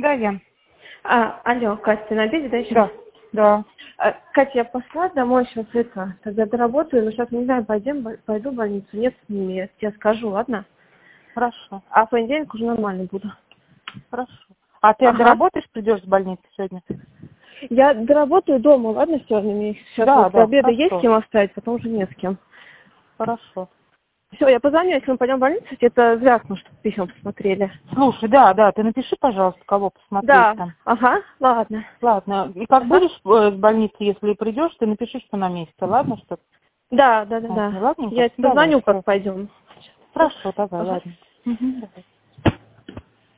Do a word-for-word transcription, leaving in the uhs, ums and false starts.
Да, я. А, алло, Катя, ты на обеде, да, еще? Да, да. А, Катя, я пошла домой сейчас это, тогда доработаю, но сейчас не знаю, пойдем, бо- пойду в больницу, нет с ними, я тебе скажу, ладно? Хорошо, А в понедельник уже нормально буду. хорошо. А ты Ага. доработаешь, придешь в больницу сегодня? Я доработаю дома, ладно, сегодня мне сейчас Да, вот до да, обеда есть с хорошо, кем оставить, потом уже нет с кем. хорошо. Все, я позвоню, если мы пойдем в больницу, тебе это звякну, чтобы письма посмотрели. Слушай, да, да, ты напиши, пожалуйста, кого посмотреть Да, там. ага, ладно. Ладно, и как Ага. будешь э, в больнице, если придешь, ты напиши, что на месте, ладно, что? Да, да, да, Ладно, да. ладненько? Я тебе Давай, позвоню, как хорошо. пойдем. Хорошо, давай, Ага. ладно. Мгм, давай.